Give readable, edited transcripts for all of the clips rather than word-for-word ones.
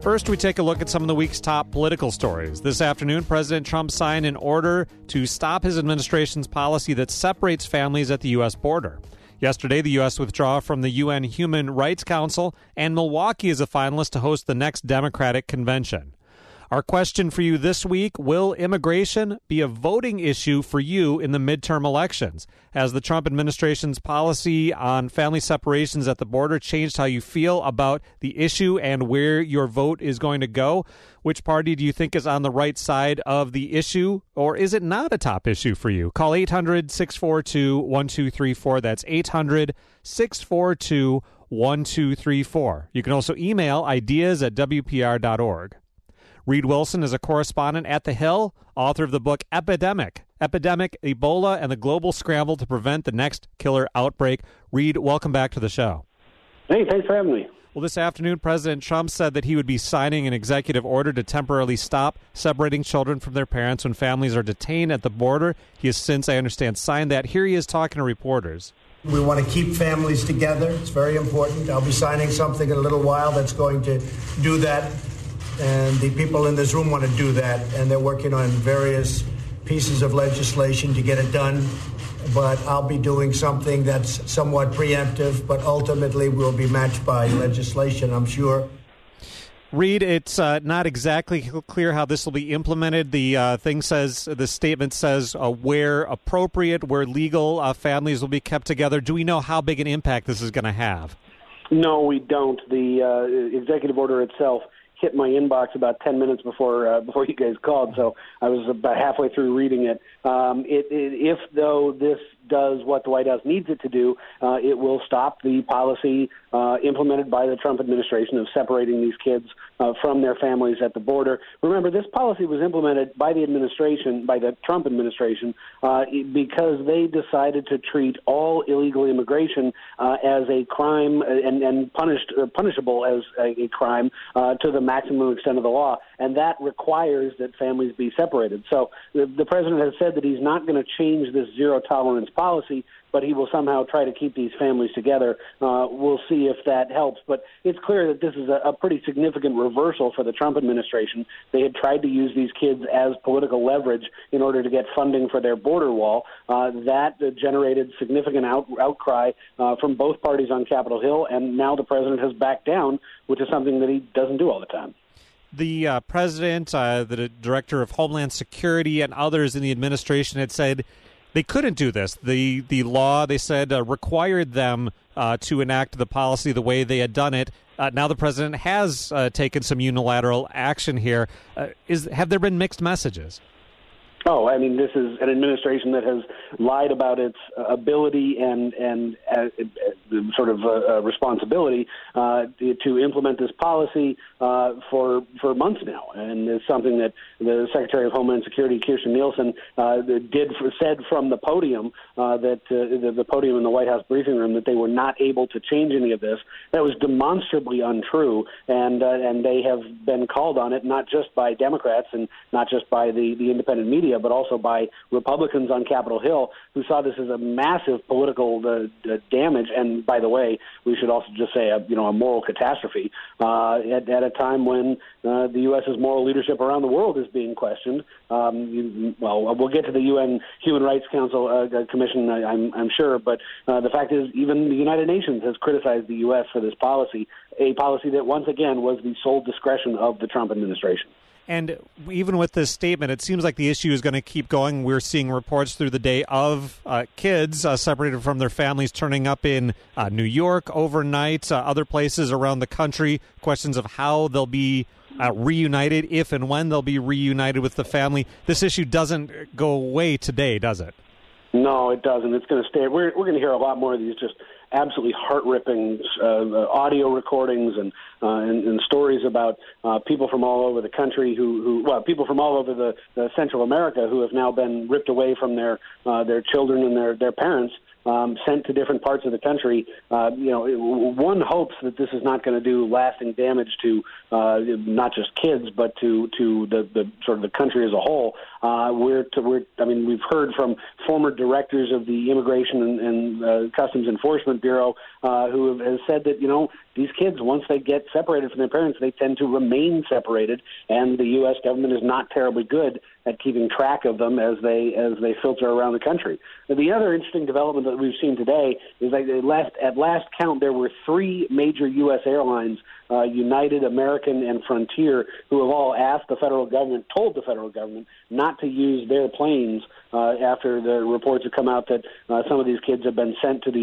First, we take a look at some of the week's top political stories. This afternoon, President Trump signed an order to stop his administration's policy that separates families at the U.S. border. Yesterday, the U.S. withdrew from the UN Human Rights Council, and Milwaukee is a finalist to host the next Democratic convention. Our question for you this week: will immigration be a voting issue for you in the midterm elections? Has the Trump administration's policy on family separations at the border changed how you feel about the issue and where your vote is going to go? Which party do you think is on the right side of the issue, or is it not a top issue for you? Call 800-642-1234. That's 800-642-1234. You can also email ideas@wpr.org. Reed Wilson is a correspondent at The Hill, author of the book Epidemic, Ebola, and the Global Scramble to Prevent the Next Killer Outbreak. Reed, welcome back to the show. Hey, thanks for having me. Well, this afternoon, President Trump said that he would be signing an executive order to temporarily stop separating children from their parents when families are detained at the border. He has since, I understand, signed that. Here he is talking to reporters. We want to keep families together. It's very important. I'll be signing something in a little while that's going to do that. And the people in this room want to do that, and they're working on various pieces of legislation to get it done. But I'll be doing something that's somewhat preemptive, but ultimately will be matched by legislation, I'm sure. Reed, it's not exactly clear how this will be implemented. The statement says where appropriate, where legal, families will be kept together. Do we know how big an impact this is going to have? No, we don't. The executive order itself hit my inbox about 10 minutes before you guys called, so I was about halfway through reading it. If, though, this does what the White House needs it to do, it will stop the policy implemented by the Trump administration of separating these kids from their families at the border. Remember, this policy was implemented by the Trump administration, because they decided to treat all illegal immigration as a crime and punishable as a crime to the maximum extent of the law, and that requires that families be separated. So the president has said that he's not going to change this zero-tolerance policy, but he will somehow try to keep these families together. We'll see if that helps. But it's clear that this is a pretty significant reversal for the Trump administration. They had tried to use these kids as political leverage in order to get funding for their border wall. That generated significant outcry from both parties on Capitol Hill, and now the president has backed down, which is something that he doesn't do all the time. The president, the director of Homeland Security, and others in the administration had said they couldn't do this. The law, they said, required them to enact the policy the way they had done it. Now the president has taken some unilateral action here. Have there been mixed messages? Oh, I mean, this is an administration that has lied about its ability and responsibility to implement this policy for months now, and it's something that the Secretary of Homeland Security, Kirstjen Nielsen, said from the podium the podium in the White House briefing room, that they were not able to change any of this. That was demonstrably untrue, and they have been called on it, not just by Democrats and not just by the independent media, but also by Republicans on Capitol Hill, who saw this as a massive political damage. And by the way, we should also just say a moral catastrophe at a time when the U.S.'s moral leadership around the world is being questioned. We'll get to the UN Human Rights Council Commission, I'm sure, but the fact is, even the United Nations has criticized the U.S. for this policy, a policy that once again was the sole discretion of the Trump administration. And even with this statement, it seems like the issue is going to keep going. We're seeing reports through the day of kids separated from their families turning up in New York overnight, other places around the country, questions of how they'll be reunited, if and when they'll be reunited with the family. This issue doesn't go away today, does it? No, it doesn't. It's going to stay. We're going to hear a lot more of these just absolutely heart-ripping audio recordings and stories about people from all over the country people from all over the Central America who have now been ripped away from their children and their parents, sent to different parts of the country. One hopes that this is not going to do lasting damage to not just kids, but to the sort of the country as a whole. We've heard from former directors of the Immigration and Customs Enforcement Bureau who have said that these kids, once they get separated from their parents, they tend to remain separated, and the U.S. government is not terribly good at keeping track of them as they filter around the country. The other interesting development that we've seen today is that at last count, there were 3 major U.S. airlines, United, American, and Frontier, who have all told the federal government not to use their planes after the reports have come out that some of these kids have been sent to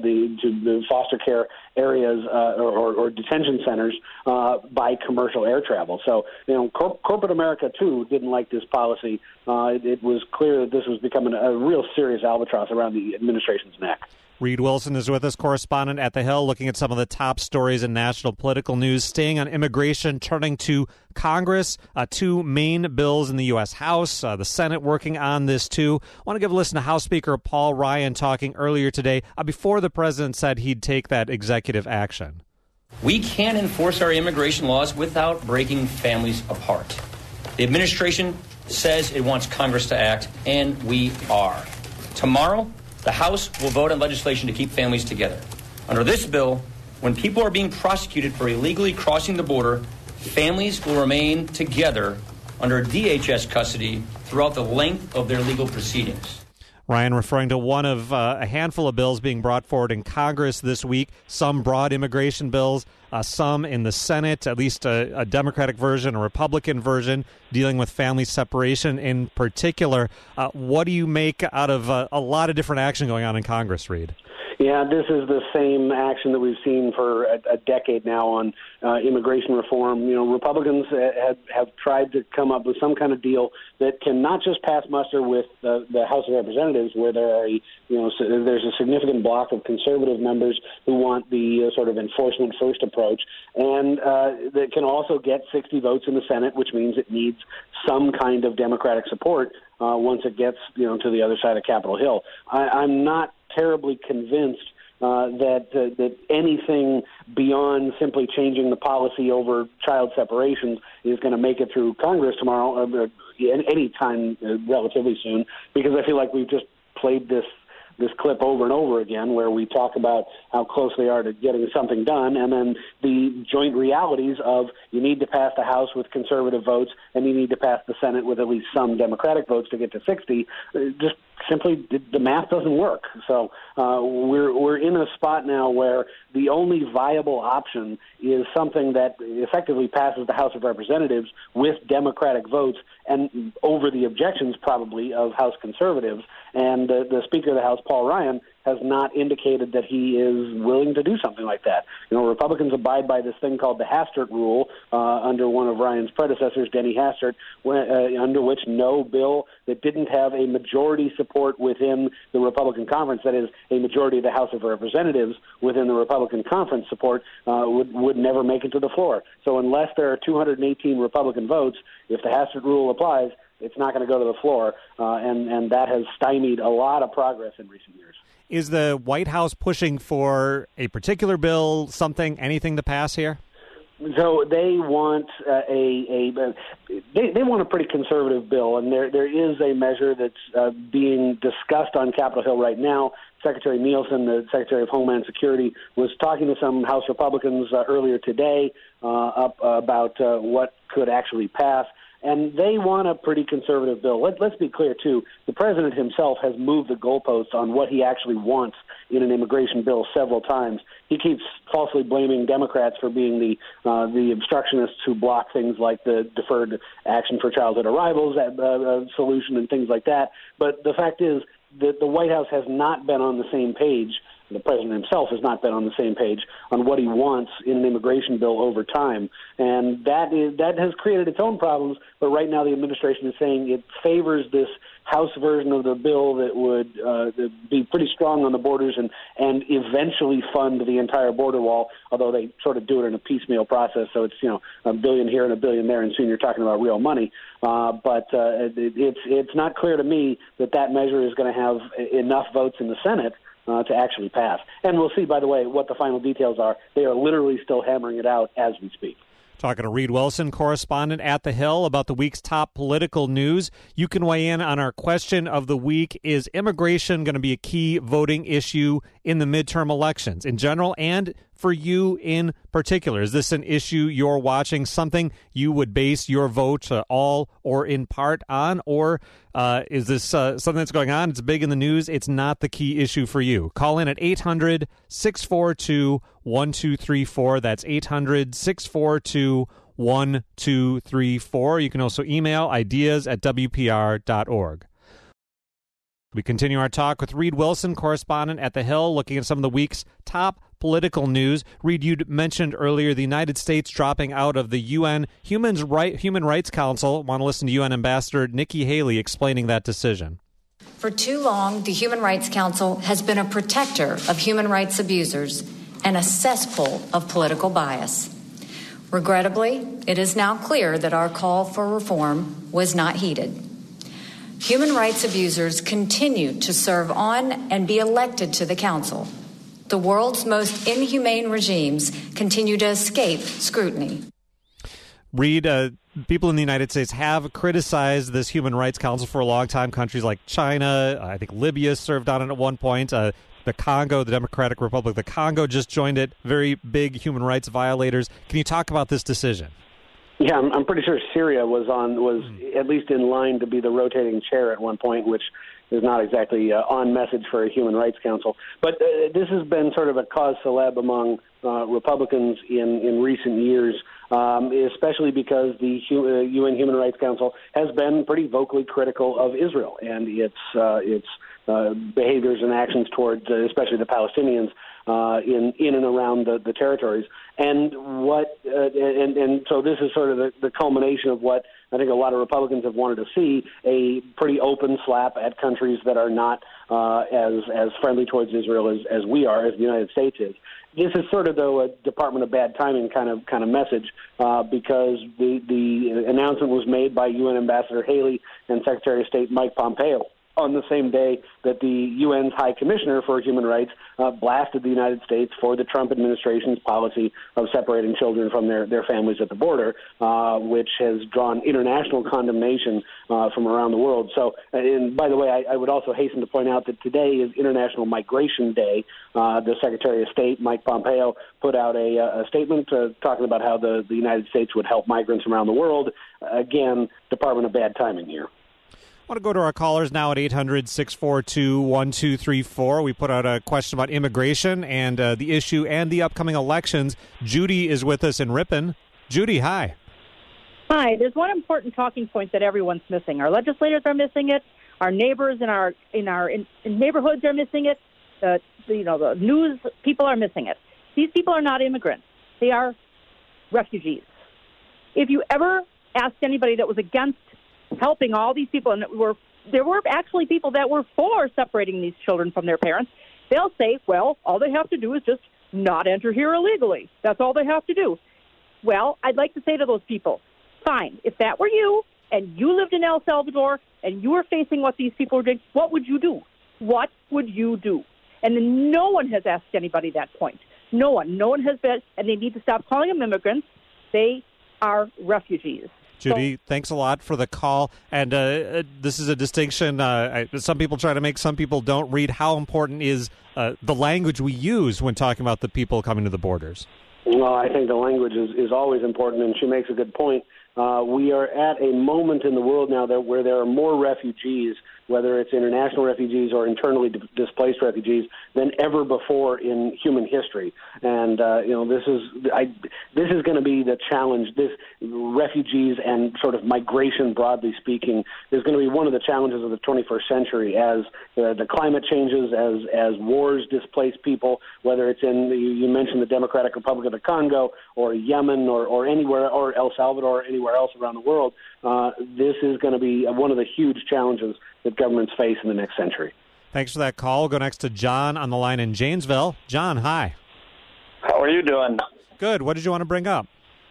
the foster care areas or detention centers by commercial air travel. So, corporate America, too, didn't like this policy. It was clear that this was becoming a real serious albatross around the administration's neck. Reed Wilson is with us, correspondent at The Hill, looking at some of the top stories in national political news. Staying on immigration, turning to Congress, 2 main bills in the U.S. House, the Senate working on this too. I want to give a listen to House Speaker Paul Ryan talking earlier today before the president said he'd take that executive action. We can't enforce our immigration laws without breaking families apart. The administration says it wants Congress to act, and we are. Tomorrow, the House will vote on legislation to keep families together. Under this bill, when people are being prosecuted for illegally crossing the border, families will remain together under DHS custody throughout the length of their legal proceedings. Ryan referring to one of a handful of bills being brought forward in Congress this week, some broad immigration bills, some in the Senate, at least a Democratic version, a Republican version, dealing with family separation in particular. What do you make out of a lot of different action going on in Congress, Reed? Yeah, this is the same action that we've seen for a decade now on immigration reform. Republicans have tried to come up with some kind of deal that can not just pass muster with the House of Representatives, where there's a significant block of conservative members who want the sort of enforcement first approach, and that can also get 60 votes in the Senate, which means it needs some kind of Democratic support once it gets to the other side of Capitol Hill. I'm not terribly convinced that anything beyond simply changing the policy over child separations is going to make it through Congress tomorrow, any time relatively soon, because I feel like we've just played this clip over and over again where we talk about how close they are to getting something done, and then the joint realities of you need to pass the House with conservative votes and you need to pass the Senate with at least some Democratic votes to get to 60. Just simply the math doesn't work. So we're in a spot now where the only viable option is something that effectively passes the House of Representatives with Democratic votes and over the objections probably of House conservatives. And the Speaker of the House, Paul Ryan, has not indicated that he is willing to do something like that. Republicans abide by this thing called the Hastert rule under one of Ryan's predecessors, Denny Hastert, under which no bill that didn't have a majority support within the Republican conference, that is, a majority of the House of Representatives within the Republican conference support, would never make it to the floor. So unless there are 218 Republican votes, if the Hastert rule applies, it's not going to go to the floor, and that has stymied a lot of progress in recent years. Is the White House pushing for a particular bill, anything to pass here? So they want they want a pretty conservative bill, and there is a measure that's being discussed on Capitol Hill right now. Secretary Nielsen, the Secretary of Homeland Security, was talking to some House Republicans earlier today about what could actually pass. And they want a pretty conservative bill. Let's be clear, too. The president himself has moved the goalposts on what he actually wants in an immigration bill several times. He keeps falsely blaming Democrats for being the obstructionists who block things like the Deferred Action for Childhood Arrivals solution and things like that. But the fact is that the White House has not been on the same page. The president himself has not been on the same page on what he wants in an immigration bill over time. And that has created its own problems, but right now the administration is saying it favors this House version of the bill that would be pretty strong on the borders and eventually fund the entire border wall, although they sort of do it in a piecemeal process, so it's $1 billion here and $1 billion there, and soon you're talking about real money. But it's not clear to me that measure is going to have enough votes in the Senate to actually pass. And we'll see, by the way, what the final details are. They are literally still hammering it out as we speak. Talking to Reed Wilson, correspondent at The Hill, about the week's top political news. You can weigh in on our question of the week. Is immigration going to be a key voting issue in the midterm elections in general and for you in particular? Is this an issue you're watching, something you would base your vote all or in part on? Or is this something that's going on? It's big in the news. It's not the key issue for you. Call in at 800-642-1234. That's 800-642-1234. You can also email ideas@wpr.org. We continue our talk with Reed Wilson, correspondent at The Hill, looking at some of the week's top political news. Reed, you mentioned earlier the United States dropping out of the UN Human Rights Council. I want to listen to UN Ambassador Nikki Haley explaining that decision. For too long, the Human Rights Council has been a protector of human rights abusers and a cesspool of political bias. Regrettably, it is now clear that our call for reform was not heeded. Human rights abusers continue to serve on and be elected to the council. The world's most inhumane regimes continue to escape scrutiny. Reed, people in the United States have criticized this Human Rights Council for a long time. Countries like China, I think Libya served on it at one point. The Congo, the Democratic Republic of the Congo just joined it. Very big human rights violators. Can you talk about this decision? Yeah, I'm pretty sure Syria was at least in line to be the rotating chair at one point, which is not exactly on message for a Human Rights Council. But this has been sort of a cause célèbre among Republicans in recent years, especially because the UN Human Rights Council has been pretty vocally critical of Israel and its behaviors and actions towards, especially the Palestinians, in and around the territories. And so this is sort of the culmination of what I think a lot of Republicans have wanted to see, a pretty open slap at countries that are not as friendly towards Israel as we are, as the United States is. This is sort of, though, a Department of Bad Timing kind of message, because the announcement was made by UN Ambassador Haley and Secretary of State Mike Pompeo on the same day that the UN's High Commissioner for Human Rights blasted the United States for the Trump administration's policy of separating children from their families at the border, which has drawn international condemnation from around the world. So, and by the way, I would also hasten to point out that today is International Migration Day. The Secretary of State, Mike Pompeo, put out a statement talking about how the United States would help migrants around the world. Again, Department of Bad Timing here. I want to go to our callers now at 800-642-1234. We put out a question about immigration and the issue and the upcoming elections. Judy is with us in Ripon. Judy, hi. Hi. There's one important talking point that everyone's missing. Our legislators are missing it. Our neighbors in our neighborhoods are missing it. The news people are missing it. These people are not immigrants. They are refugees. If you ever asked anybody that was against helping all these people, and there were actually people that were for separating these children from their parents, they'll say, well, all they have to do is just not enter here illegally. That's all they have to do. Well, I'd like to say to those people, fine, if that were you and you lived in El Salvador and you were facing what these people were doing, what would you do? What would you do? And no one has asked anybody that point. No one has been, and they need to stop calling them immigrants. They are refugees. Judy, thanks a lot for the call. And this is a distinction some people try to make, some people don't. Read how important is the language we use when talking about the people coming to the borders. Well, I think the language is always important, and she makes a good point. We are at a moment in the world now where there are more refugees, whether it's international refugees or internally displaced refugees, than ever before in human history. And this is going to be the challenge. This refugees and sort of migration, broadly speaking, is going to be one of the challenges of the 21st century as the climate changes, as wars displace people, whether it's in you mentioned the Democratic Republic of the Congo or Yemen or anywhere, or El Salvador or anywhere else around the world. This is going to be one of the huge challenges that governments face in the next century. Thanks for that call. We'll go next to John on the line in Janesville. John, hi. How are you doing? Good. What did you want to bring up?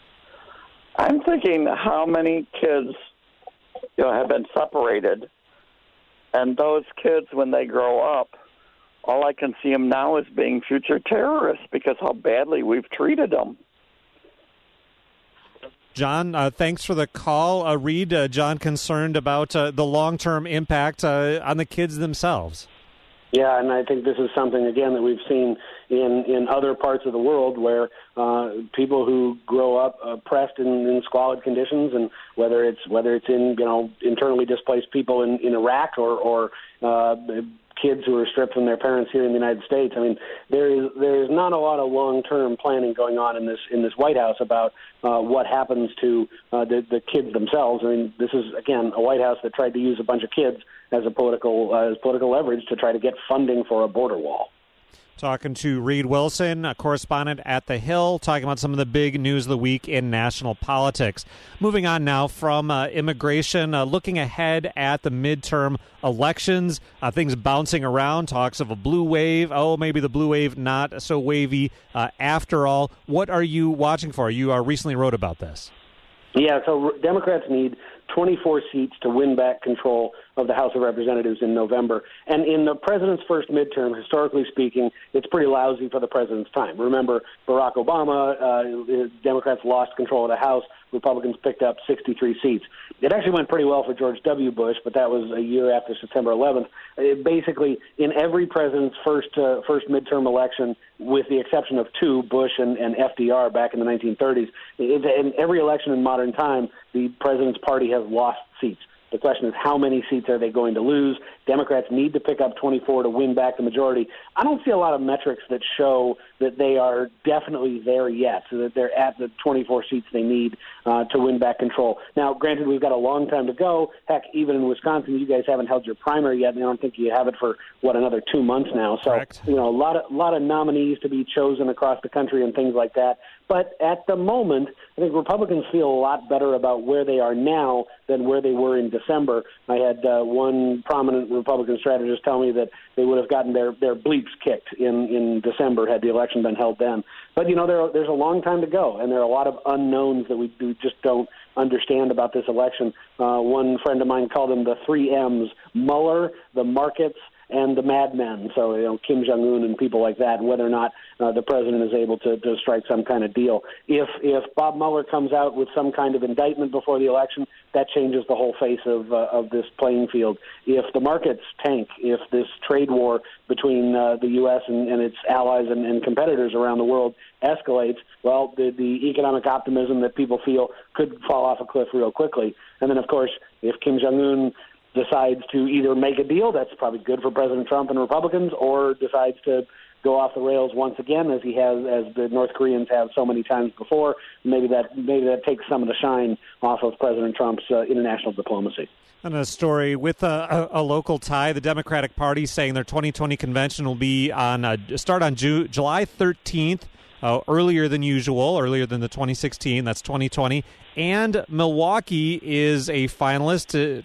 I'm thinking how many kids have been separated, and those kids, when they grow up, all I can see them now is being future terrorists because how badly we've treated them. John, thanks for the call. Reed, John concerned about the long-term impact on the kids themselves. Yeah, and I think this is something, again, that we've seen in other parts of the world where people who grow up oppressed in squalid conditions, and whether it's in internally displaced people in Iraq or kids who are stripped from their parents here in the United States. I mean, there is not a lot of long-term planning going on in this White House about what happens to the kids themselves. I mean, this is again a White House that tried to use a bunch of kids as political leverage to try to get funding for a border wall. Talking to Reed Wilson, a correspondent at The Hill, talking about some of the big news of the week in national politics. Moving on now from immigration, looking ahead at the midterm elections, things bouncing around, talks of a blue wave. Oh, maybe the blue wave not so wavy after all. What are you watching for? You recently wrote about this. Yeah, so Democrats need 24 seats to win back control of the House of Representatives in November. And in the president's first midterm, historically speaking, it's pretty lousy for the president's time. Remember, Barack Obama, Democrats lost control of the House. Republicans picked up 63 seats. It actually went pretty well for George W. Bush, but that was a year after September 11th. Basically, in every president's first midterm election, with the exception of two, Bush and FDR back in the 1930s, in every election in modern time, the president's party has lost seats. The question is, how many seats are they going to lose? Democrats need to pick up 24 to win back the majority. I don't see a lot of metrics that show that they are definitely there yet, so that they're at the 24 seats they need to win back control. Now, granted, we've got a long time to go. Heck, even in Wisconsin, you guys haven't held your primary yet, and I don't think you have it for, another 2 months now. So, correct. A lot of nominees to be chosen across the country and things like that. But at the moment, I think Republicans feel a lot better about where they are now than where they were in December. I had one prominent Republican strategist tell me that they would have gotten their bleeps kicked in December had the election been held then. But, there's a long time to go, and there are a lot of unknowns that we just don't understand about this election. One friend of mine called them the 3 M's: Mueller, the markets, and the madmen, so Kim Jong-un and people like that, and whether or not the president is able to strike some kind of deal. If Bob Mueller comes out with some kind of indictment before the election, that changes the whole face of this playing field. If the markets tank, if this trade war between the U.S. and its allies and competitors around the world escalates, well, the economic optimism that people feel could fall off a cliff real quickly. And then, of course, if Kim Jong-un decides to either make a deal that's probably good for President Trump and Republicans, or decides to go off the rails once again, as the North Koreans have so many times before, maybe that takes some of the shine off of President Trump's international diplomacy. And a story with a local tie, the Democratic Party saying their 2020 convention will be start on July 13th. Earlier than usual, earlier than the 2016, that's 2020. And Milwaukee is a finalist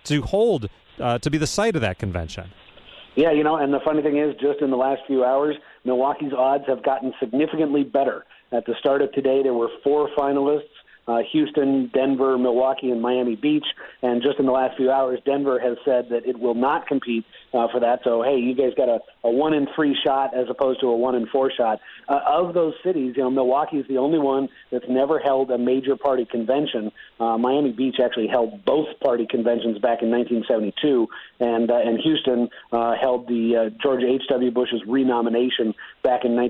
to be the site of that convention. Yeah, and the funny thing is, just in the last few hours, Milwaukee's odds have gotten significantly better. At the start of today, there were 4 finalists: Houston, Denver, Milwaukee, and Miami Beach. And just in the last few hours, Denver has said that it will not compete for that. So, hey, you guys got a 1 in 3 shot as opposed to a 1 in 4 shot. Of those cities, Milwaukee is the only one that's never held a major party convention. Miami Beach actually held both party conventions back in 1972, and Houston held the George H.W. Bush's renomination back in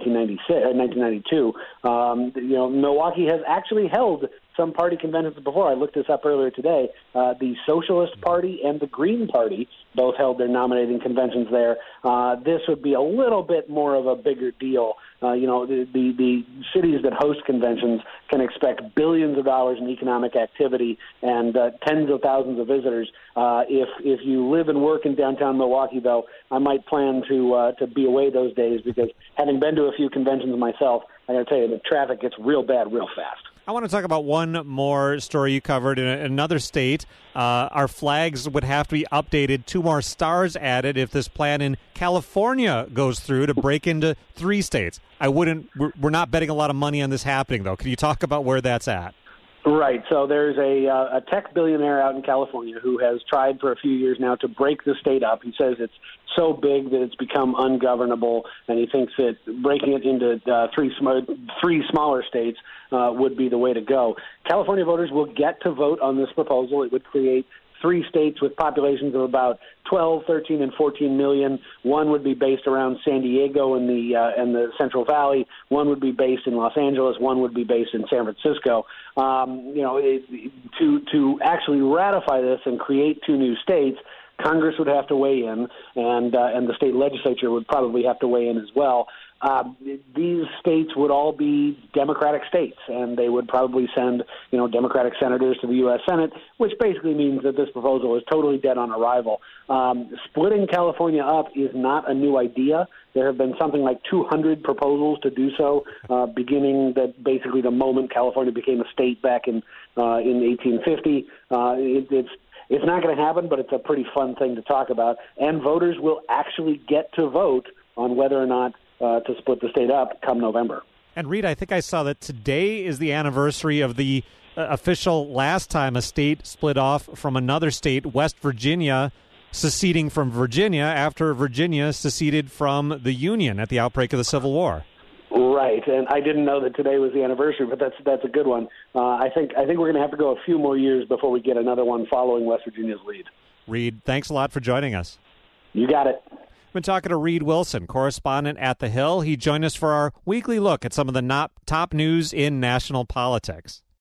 1992. Milwaukee has actually held some party conventions before. I looked this up earlier today. The Socialist Party and the Green Party both held their nominating conventions there. This would be a little bit more of a bigger deal. The cities that host conventions can expect billions of dollars in economic activity and tens of thousands of visitors. If you live and work in downtown Milwaukee, though, I might plan to be away those days, because having been to a few conventions myself, I got to tell you, the traffic gets real bad real fast. I want to talk about one more story you covered in another state. Our flags would have to be updated, 2 more stars added if this plan in California goes through to break into 3 states. We're not betting a lot of money on this happening, though. Can you talk about where that's at? Right. So there's a tech billionaire out in California who has tried for a few years now to break the state up. He says it's so big that it's become ungovernable, and he thinks that breaking it into 3 smaller states would be the way to go. California voters will get to vote on this proposal. It would create three states with populations of about 12, 13, and 14 million. One would be based around San Diego and the Central Valley. One would be based in Los Angeles. One would be based in San Francisco. To actually ratify this and create two new states, Congress would have to weigh in, and the state legislature would probably have to weigh in as well. These states would all be Democratic states, and they would probably send, Democratic senators to the U.S. Senate, which basically means that this proposal is totally dead on arrival. Splitting California up is not a new idea. There have been something like 200 proposals to do so, beginning basically the moment California became a state back in 1850. It's not going to happen, but it's a pretty fun thing to talk about. And voters will actually get to vote on whether or not to split the state up come November. And Reed, I think I saw that today is the anniversary of the official last time a state split off from another state, West Virginia, seceding from Virginia after Virginia seceded from the Union at the outbreak of the Civil War. Right, and I didn't know that today was the anniversary, but that's a good one. I think we're going to have to go a few more years before we get another one following West Virginia's lead. Reed, thanks a lot for joining us. You got it. Been talking to Reed Wilson, correspondent at The Hill. He joined us for our weekly look at some of the top news in national politics.